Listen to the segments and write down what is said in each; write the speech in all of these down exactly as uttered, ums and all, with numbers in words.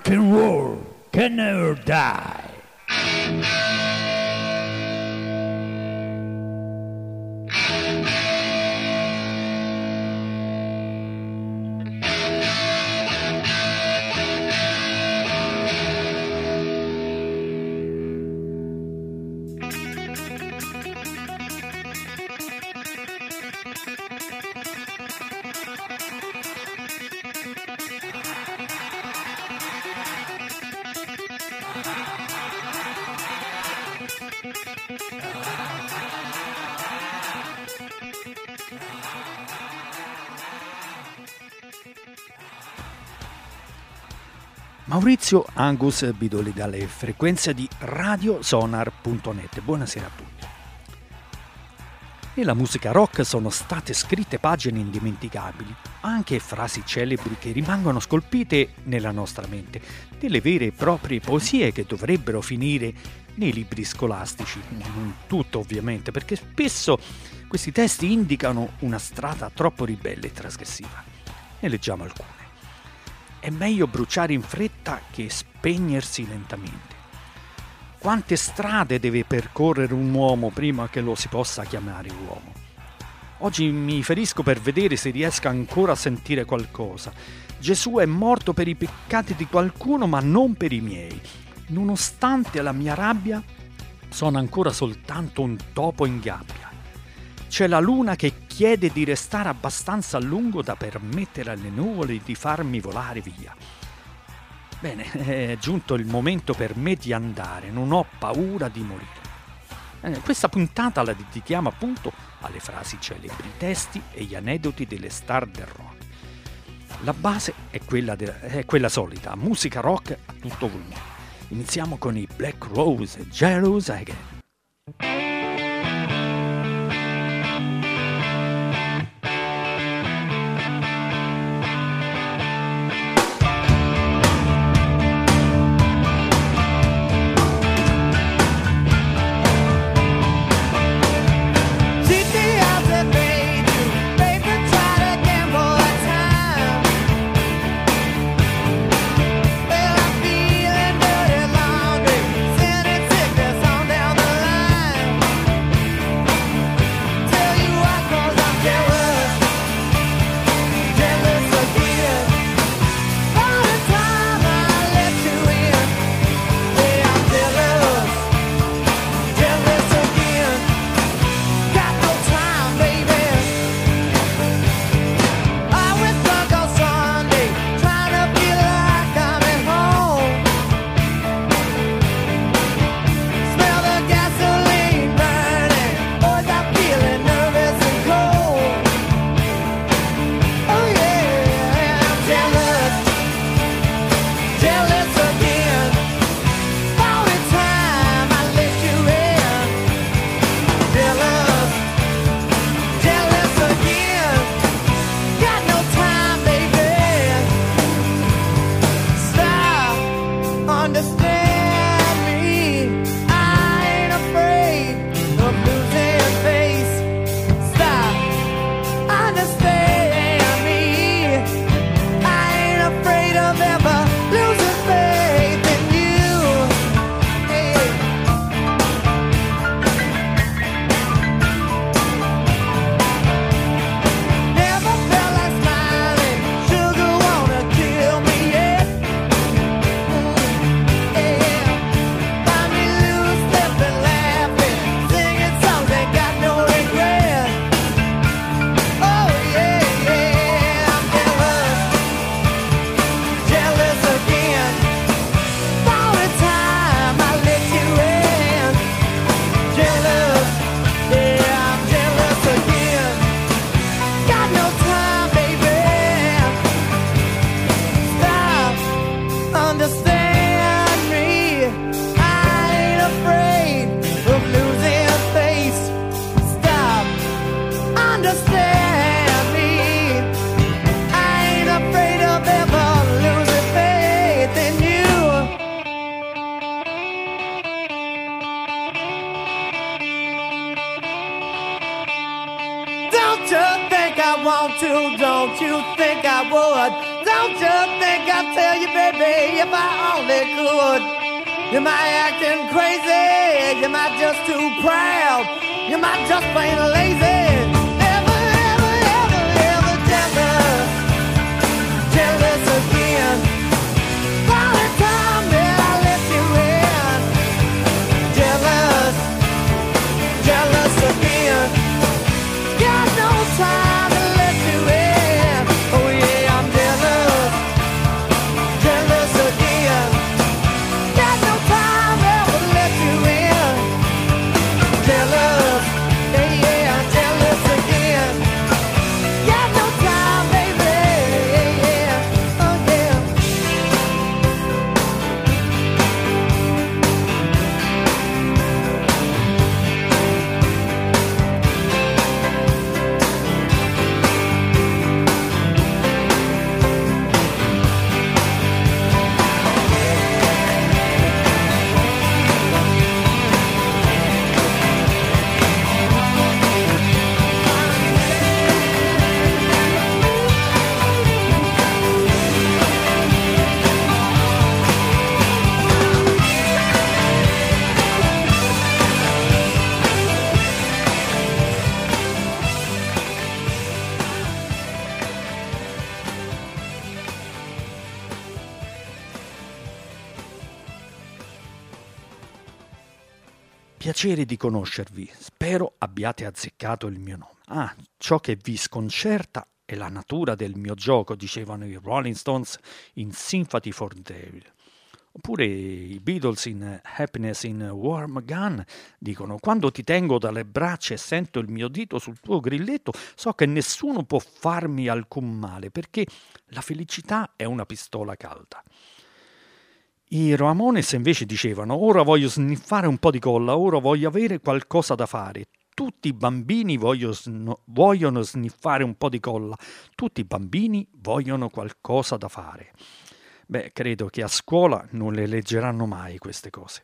rock and roll can never die. Maurizio Angus Bidoli dalle frequenze di radiosonar punto net. Buonasera a tutti. Nella musica rock sono state scritte pagine indimenticabili, anche frasi celebri che rimangono scolpite nella nostra mente, delle vere e proprie poesie che dovrebbero finire nei libri scolastici. Non tutto ovviamente, perché spesso questi testi indicano una strada troppo ribelle e trasgressiva. Ne leggiamo alcune. È meglio bruciare in fretta che spegnersi lentamente. Quante strade deve percorrere un uomo prima che lo si possa chiamare uomo? Oggi mi ferisco per vedere se riesco ancora a sentire qualcosa. Gesù è morto per i peccati di qualcuno, ma non per i miei. Nonostante la mia rabbia, sono ancora soltanto un topo in gabbia. C'è la luna che chiede di restare abbastanza a lungo da permettere alle nuvole di farmi volare via. Bene, è giunto il momento per me di andare, non ho paura di morire. Eh, questa puntata la dedichiamo appunto alle frasi celebri, i testi e gli aneddoti delle star del rock. La base è quella, de- è quella solita, musica rock a tutto volume. Iniziamo con i Black Rose, Jealous Again. Don't you think I want to? Don't you think I would? Don't don't just think I'd tell you, baby, if I only could. You might acting crazy, you might just too proud, you might just plain lazy. Ever, ever, ever, ever jealous, jealous again. All the time that I let you in. Jealous, jealous again. Got no time to let you in. Oh yeah, I'm jealous, jealous again. Got no time ever to let you in. Jealous, yeah, yeah, I'm jealous again. Got no time, baby, yeah, yeah, oh yeah. Piacere di conoscervi, spero abbiate azzeccato il mio nome. Ah, ciò che vi sconcerta è la natura del mio gioco, dicevano i Rolling Stones in Sympathy for the Devil. Oppure i Beatles in Happiness in Warm Gun dicono: quando ti tengo dalle braccia e sento il mio dito sul tuo grilletto, so che nessuno può farmi alcun male, perché la felicità è una pistola calda. I Ramones invece dicevano: ora voglio sniffare un po' di colla, ora voglio avere qualcosa da fare. Tutti i bambini voglio sno- vogliono sniffare un po' di colla, tutti i bambini vogliono qualcosa da fare. Beh, credo che a scuola non le leggeranno mai queste cose.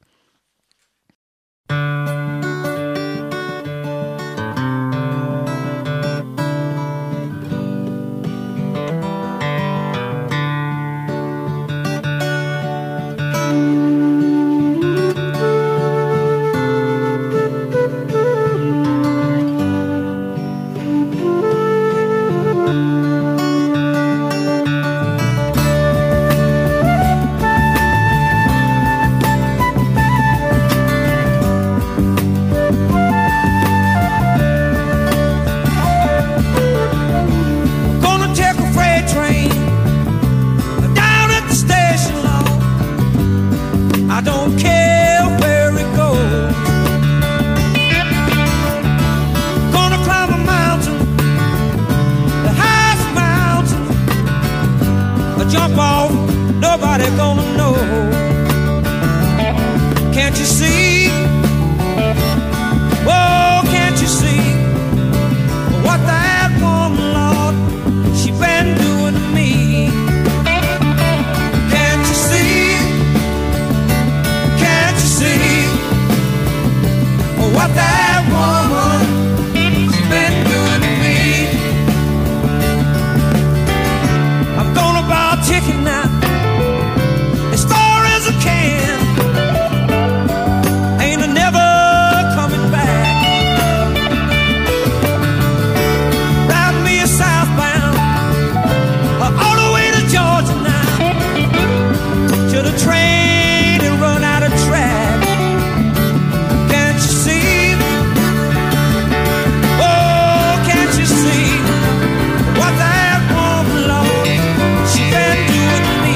Jump off, nobody gonna know. Can't you see? Oh, can't you see what that woman, Lord, she been doing to me? Can't you see? Can't you see what that woman, she been doing to me? I'm gonna buy a ticket now, as far as I can. Ain't a never coming back. Ride me a southbound, all the way to Georgia now, till the train and run out of track. Can't you see? Oh, can't you see what that woman, Lord, she been doing to me?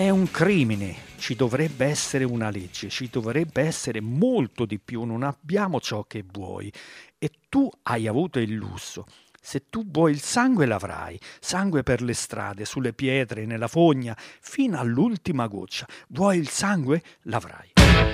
è un crimine, ci dovrebbe essere una legge, ci dovrebbe essere molto di più, non abbiamo ciò che vuoi e tu hai avuto il lusso. Se tu vuoi il sangue l'avrai, sangue per le strade, sulle pietre, nella fogna, fino all'ultima goccia. Vuoi il sangue? L'avrai.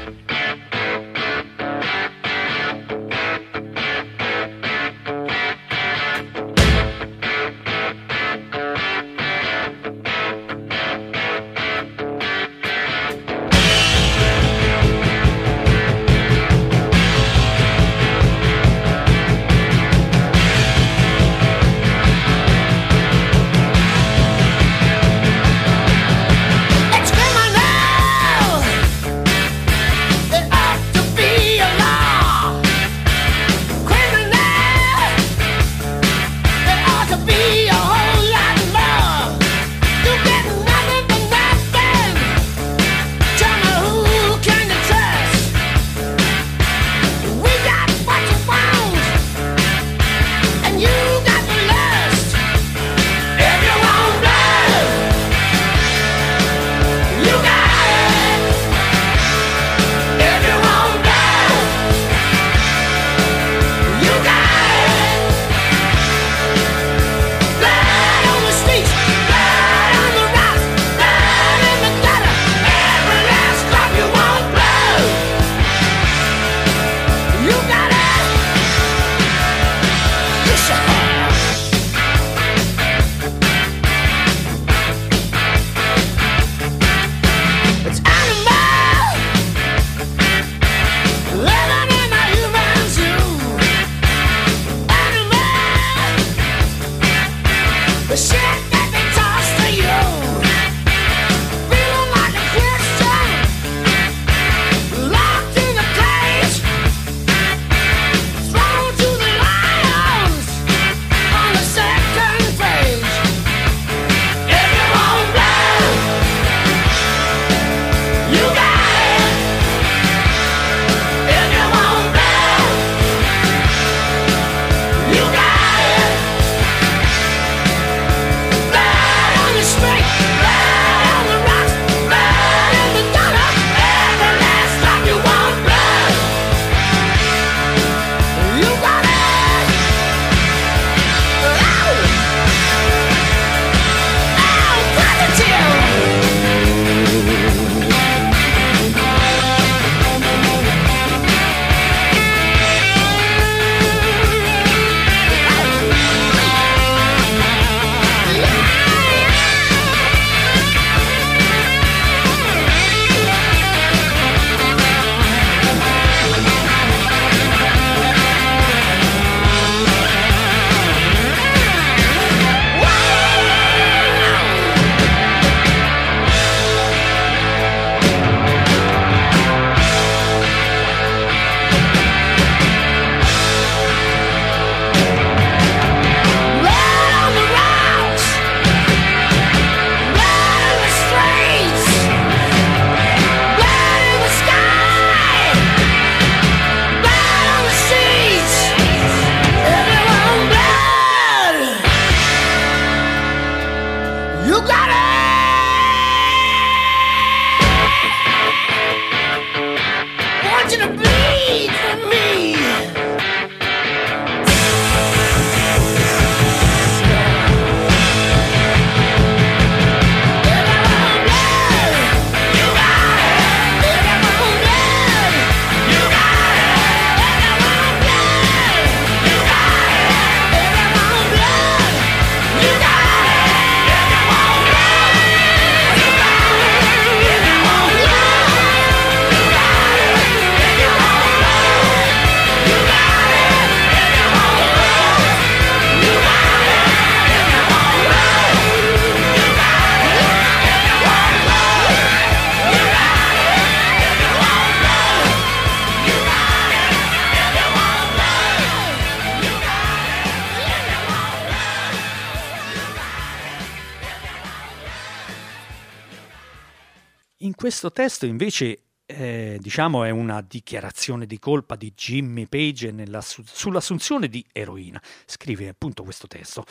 Questo testo invece eh, diciamo è una dichiarazione di colpa di Jimmy Page nella, sull'assunzione di eroina. Scrive appunto questo testo: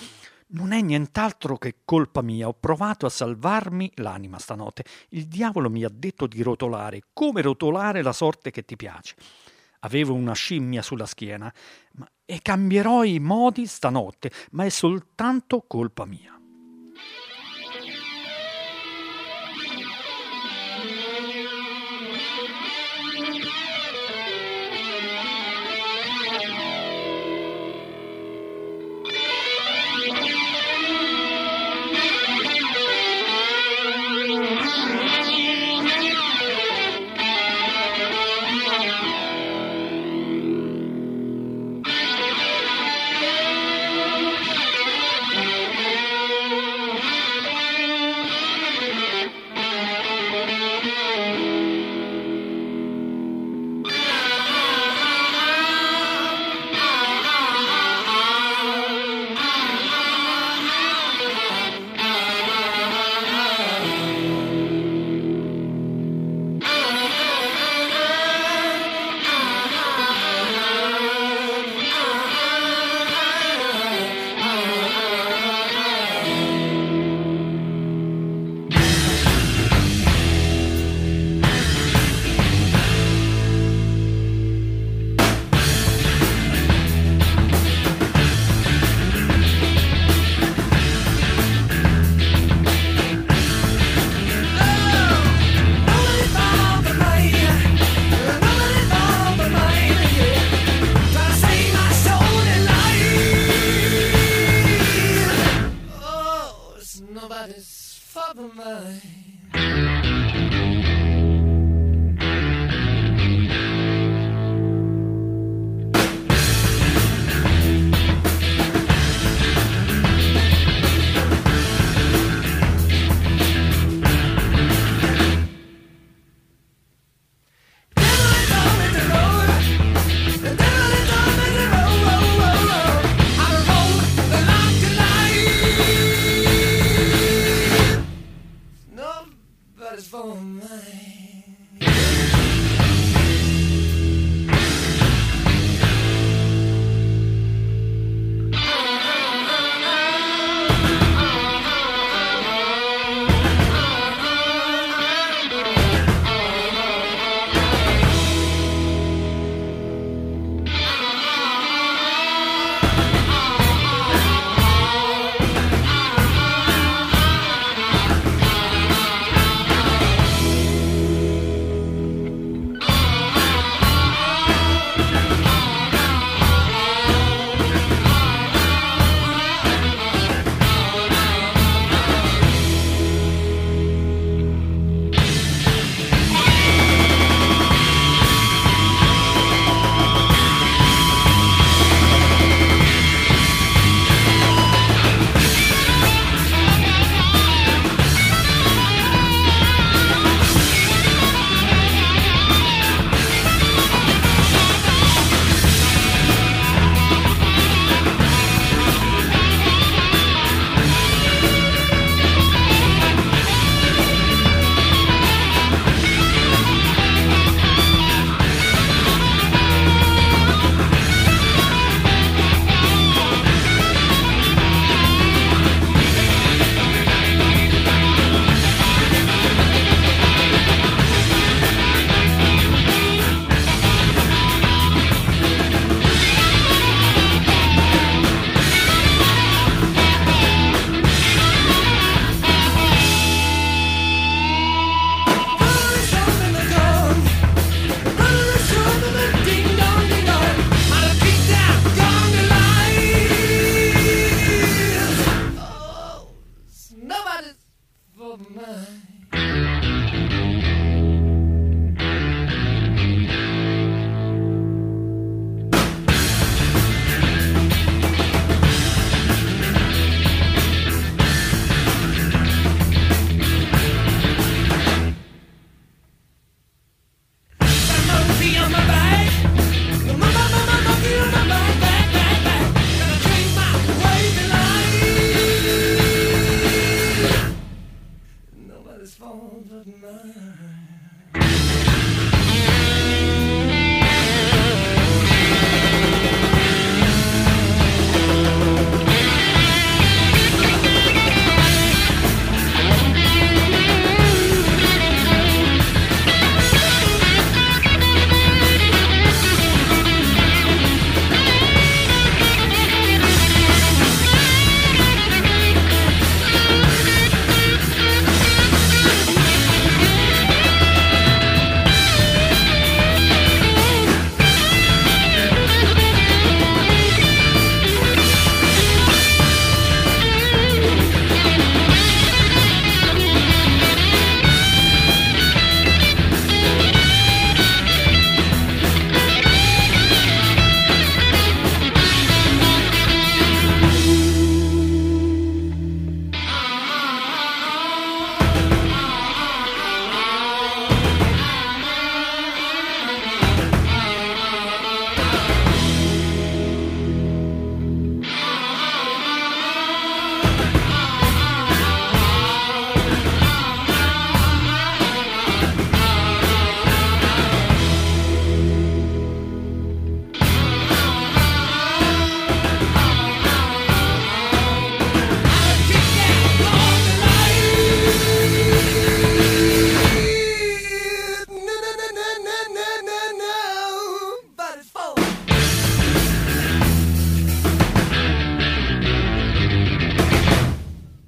Non è nient'altro che colpa mia, ho provato a salvarmi l'anima stanotte. Il diavolo mi ha detto di rotolare, come rotolare la sorte che ti piace. Avevo una scimmia sulla schiena, ma, e cambierò i modi stanotte, ma è soltanto colpa mia.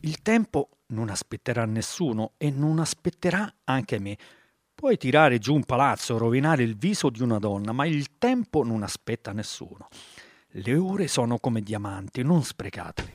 Il tempo non aspetterà nessuno e non aspetterà anche me. Puoi tirare giù un palazzo, rovinare il viso di una donna, ma il tempo non aspetta nessuno. Le ore sono come diamanti, non sprecateli.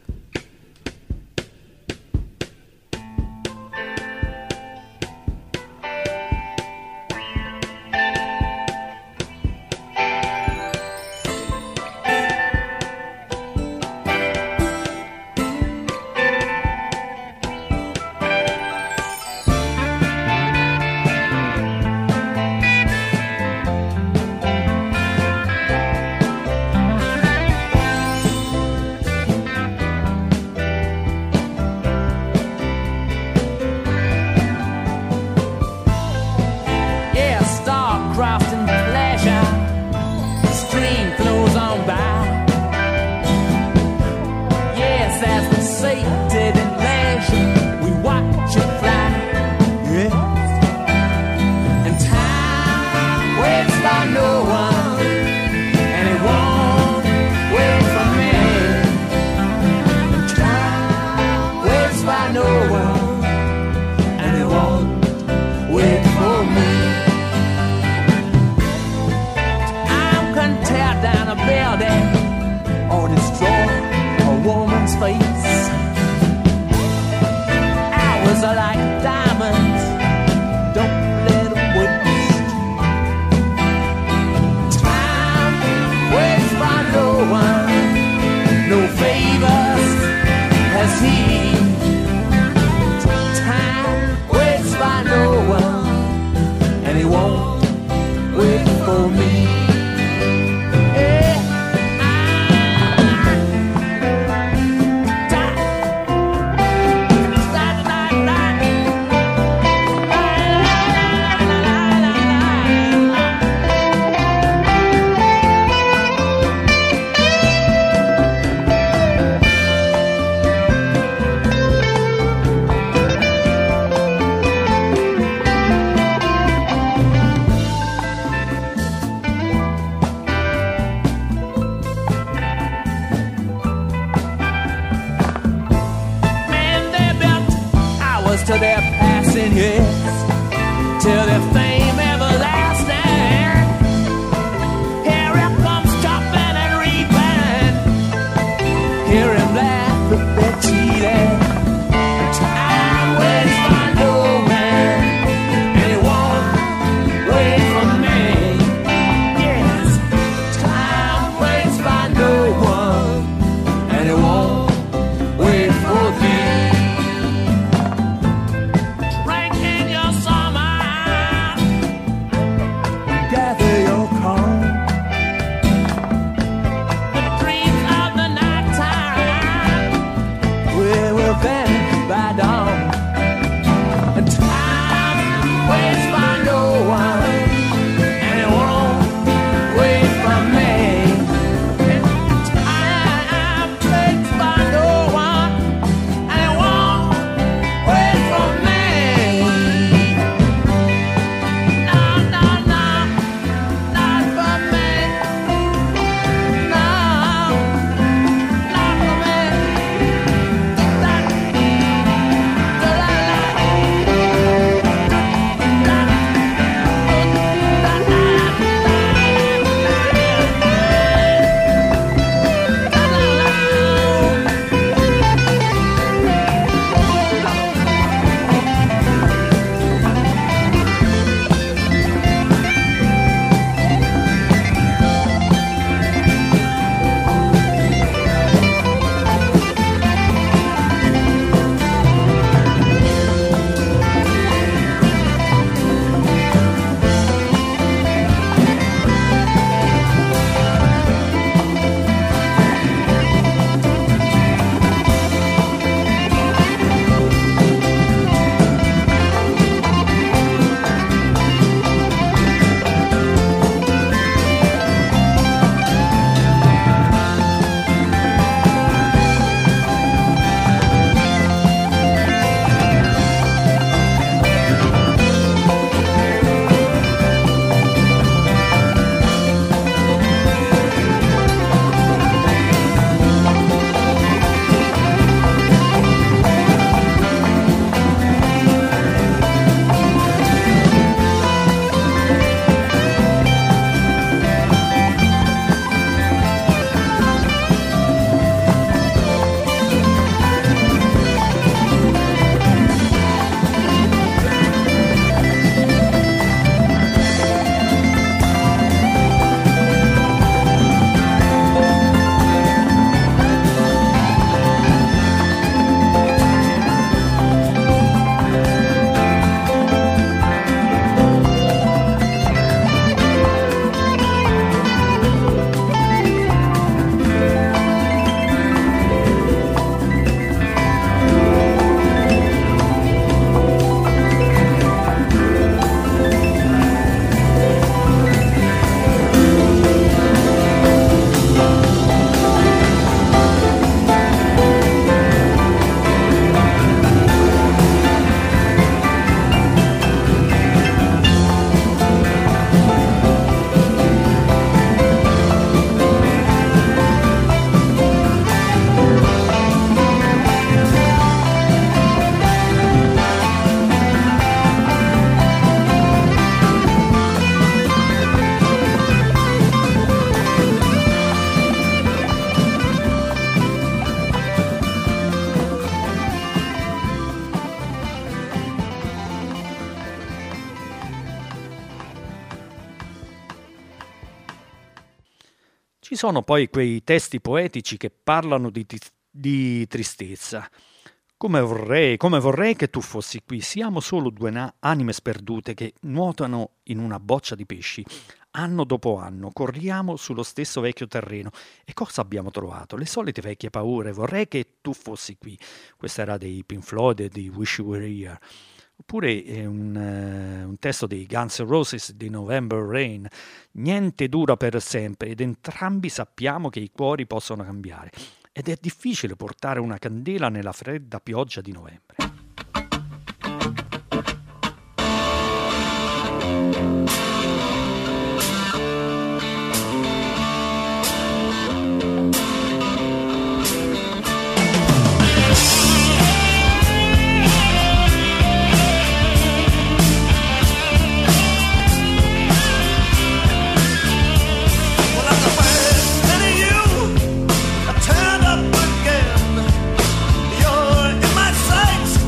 To their passing years, till their fame everlasting. Here it comes chopping and reaping. Hear him laugh if they're cheating. Time waits for no man, and it won't wait for me. Yes, time waits for no one, and it won't wait for thee. Ci sono poi quei testi poetici che parlano di, di tristezza. Come vorrei, come vorrei che tu fossi qui. Siamo solo due na- anime sperdute che nuotano in una boccia di pesci. Anno dopo anno corriamo sullo stesso vecchio terreno. E cosa abbiamo trovato? Le solite vecchie paure. Vorrei che tu fossi qui. Questa era dei Pink Floyd e di Wish You Were Here. Oppure eh, un, uh, un testo dei Guns N' Roses di November Rain. Niente dura per sempre ed entrambi sappiamo che i cuori possono cambiare. Ed è difficile portare una candela nella fredda pioggia di novembre. Turn up again. You're in my sights.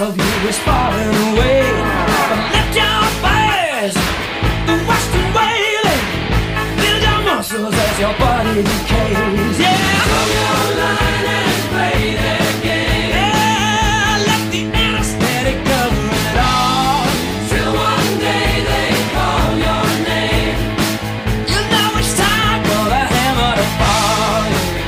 of you is falling away. But lift your fires, the western wailing, build your muscles as your body decays. Yeah, hold your line and play their game. Yeah, let the anesthetic cover it all. Till one day they call your name. You know it's time for the hammer to fall.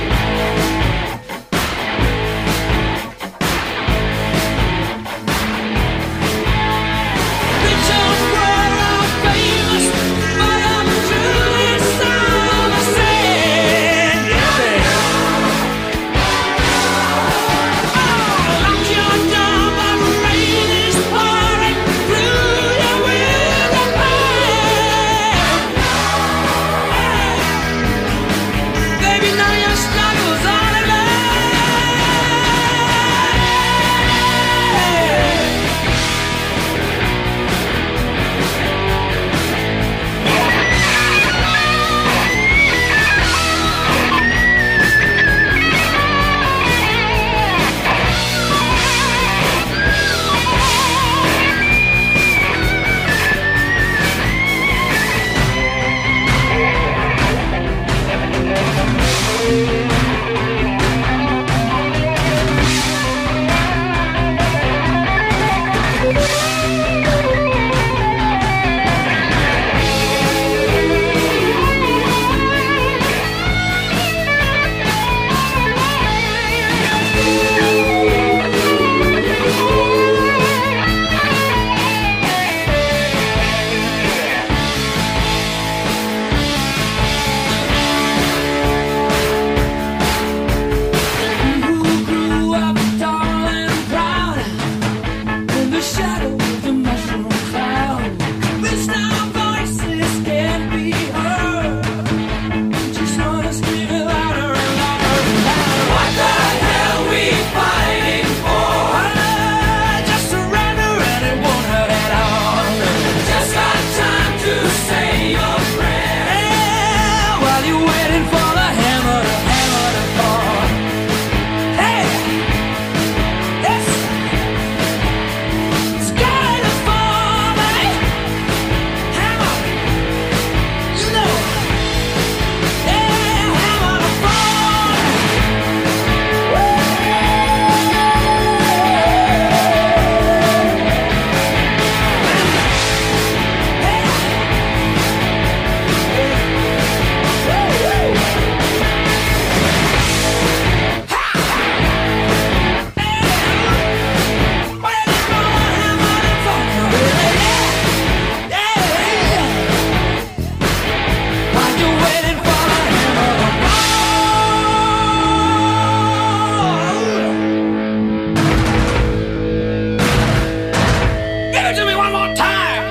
Reach on where I'm famous, but I'm truly sound ascend. Yeah. Oh, lock your door, but rain is pouring through your window pane. Baby, now your struggles on and on. Who grew up tall and proud in the shadow of the mushroom cloud? This our voices can't be heard. Just wanna scream it louder and louder and louder. What the hell we fighting for? Just surrender and it won't hurt at all. Just got time to say your prayer. Yeah, while you're waiting for the hammer to hammer to fall. Hey, yes, it's gotta fall, man. Hammer, you know, yeah, hammer to fall. Give it to me one more time.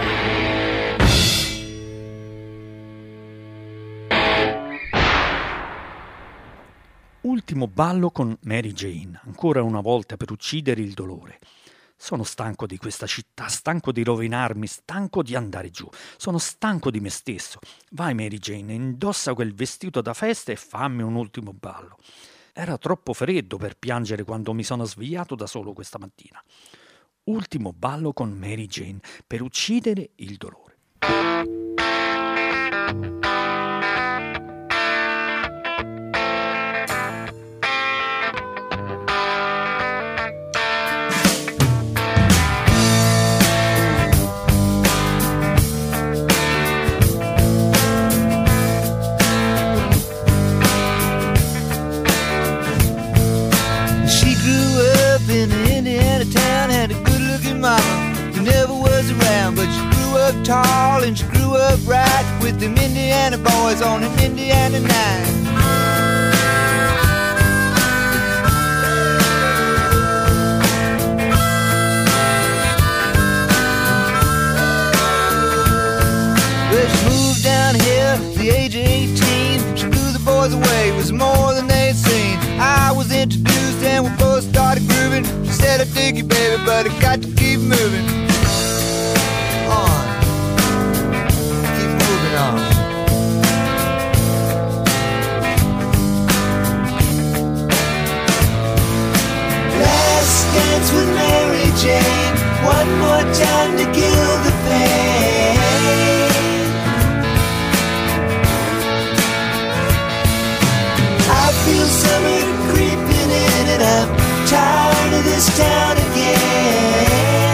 Ultimo ballo con Mary Jane, ancora una volta per uccidere il dolore. Sono stanco di questa città, stanco di rovinarmi, stanco di andare giù. Sono stanco di me stesso. Vai Mary Jane, indossa quel vestito da festa e fammi un ultimo ballo. Era troppo freddo per piangere quando mi sono svegliato da solo questa mattina. Ultimo ballo con Mary Jane per uccidere il dolore. She grew up in an Indiana town, had a good-looking mama who never was around, but she grew up tall and she grew up right with them Indiana boys on an Indiana night. Well, she moved down here at the age of eighteen. She blew the boys away, it was more than they'd seen. I was introduced and we both started grooving. She said, I dig you, baby, but I got to keep moving on. Keep moving on. Last dance with Mary Jane, one more time to kill the pain. I feel summer creeping in and I'm tired of this town again.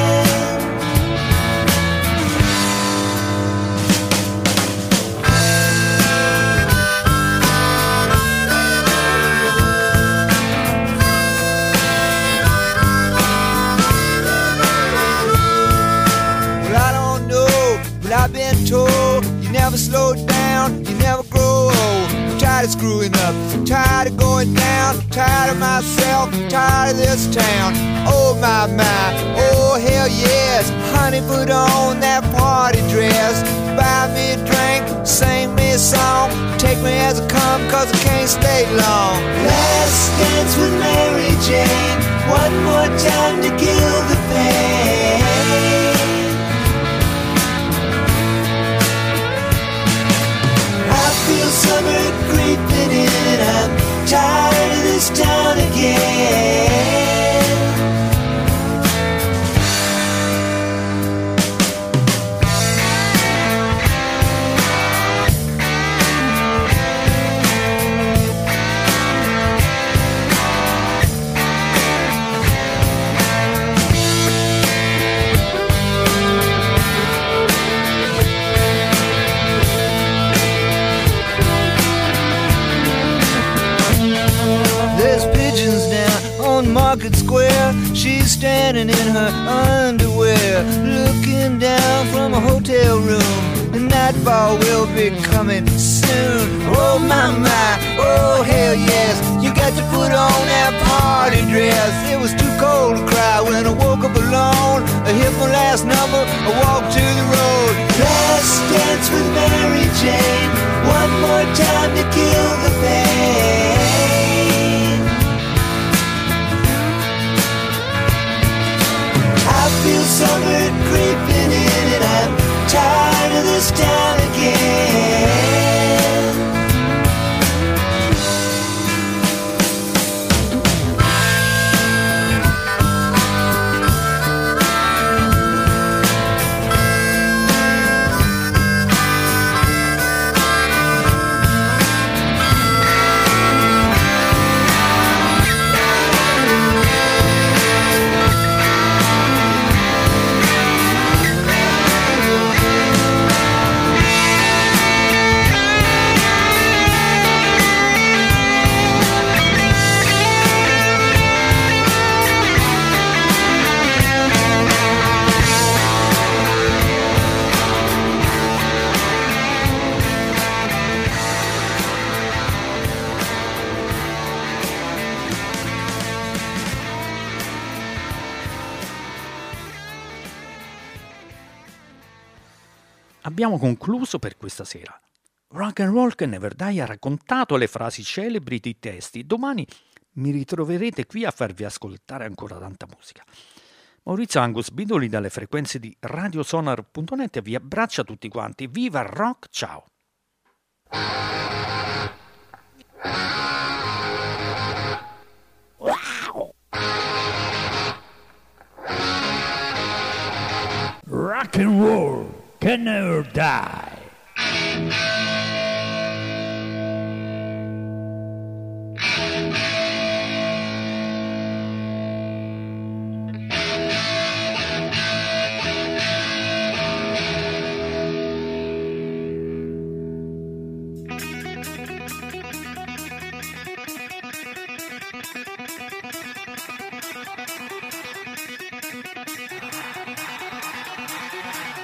I've been told you never slow down, you never grow old. I'm tired of screwing up, tired of going down, tired of myself, tired of this town. Oh my, my, oh hell yes. Honey, put on that party dress, buy me a drink, sing me a song, take me as I come, cause I can't stay long. Last dance with Mary Jane, one more time to kill the pain. Feel summer creeping in, I'm tired of this town again. Market Square, she's standing in her underwear, looking down from a hotel room. The nightfall will be coming soon. Oh my my, oh hell yes. You got to put on that party dress. It was too cold to cry when I woke up alone. I hit my last number, I walked to the road. Last dance with Mary Jane, one more time to kill the pain. I feel summer creeping in and I'm tired of this town again. Abbiamo concluso per questa sera. Rock and Roll che Never Die ha raccontato le frasi celebri dei testi. Domani mi ritroverete qui a farvi ascoltare ancora tanta musica. Maurizio Angus Bidoli dalle frequenze di radiosonar punto net vi abbraccia tutti quanti. Viva il rock, ciao! Rock and roll can never die.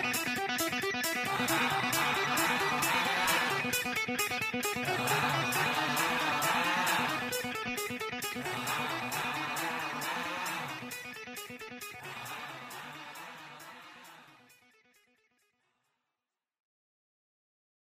Ah.